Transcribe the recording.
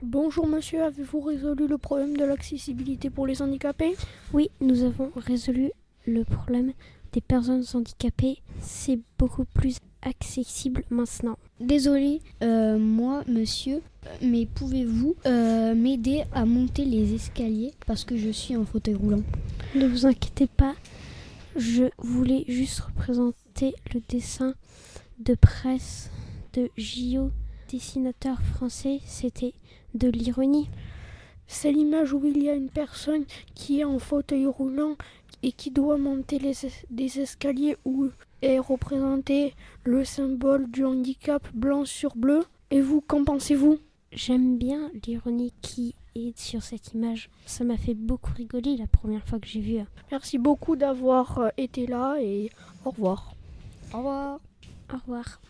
Bonjour monsieur, avez-vous résolu le problème de l'accessibilité pour les handicapés ? Oui, nous avons résolu le problème des personnes handicapées. C'est beaucoup plus accessible maintenant. Désolé, moi, monsieur, mais pouvez-vous m'aider à monter les escaliers parce que je suis en fauteuil roulant ? Ne vous inquiétez pas, je voulais juste représenter le dessin de presse de Gillot, dessinateur français. C'était de l'ironie. C'est l'image où il y a une personne qui est en fauteuil roulant et qui doit monter des escaliers où est représenté le symbole du handicap blanc sur bleu. Et vous, qu'en pensez-vous ? J'aime bien l'ironie qui est sur cette image. Ça m'a fait beaucoup rigoler la première fois que j'ai vu. Merci beaucoup d'avoir été là et au revoir. Au revoir. Au revoir.